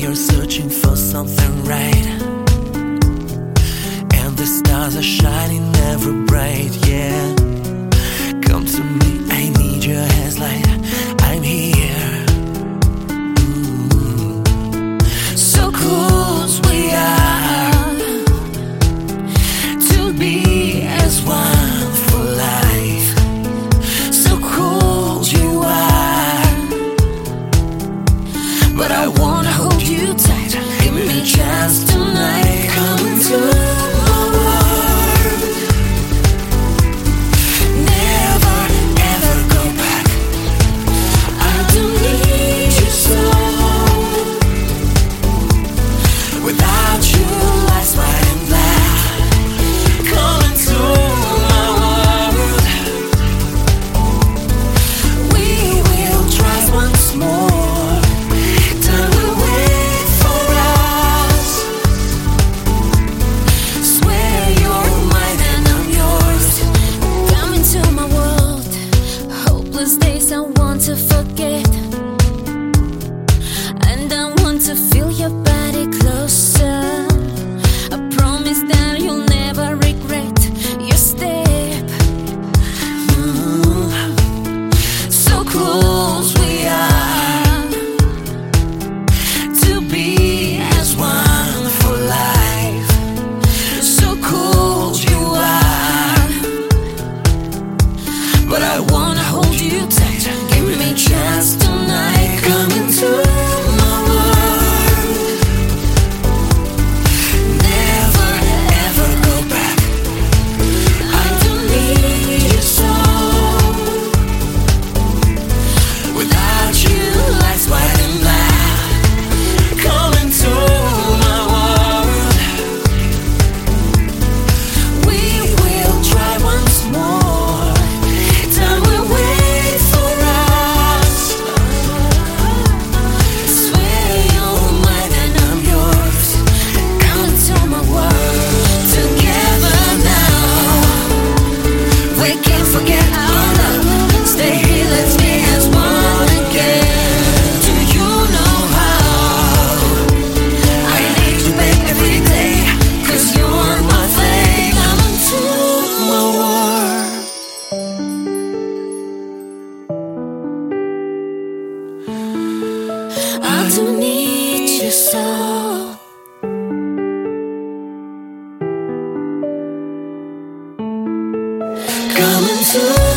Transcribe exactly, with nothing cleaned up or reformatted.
you're searching for something right, and the stars are shining ever bright, yeah. Come to me, I need your hands light, I'm here. Mm. So close we are to be as one for life. So cold you are, but I wanna hold you tight. Give me a chance tonight. Come into my world. Never ever go back. I don't need you so. Without you, life's white and black. Come into my world. We will try once more. Time will wait for us. Swear you're mine and I'm yours. Come into my world. Hopeless days I want to forget, and I want to feel your body closer. I promise that you'll never regret your step. Mm. So close we are to be as one for life. So cold you are, but I wanna hold you tight. Give me a chance tonight. Come into my world. Never ever go back. I don't need you so. Without you, life's white and black. Come into my world. We will try once more. Time will wait for us. Swear you're mine and I'm yours. Come into my world. Together now, we can't forget our love. Stay here, let's be as one again. Do you know how I need you back every day? 'Cause you're my thing. Come into my world. I do need you so. Come into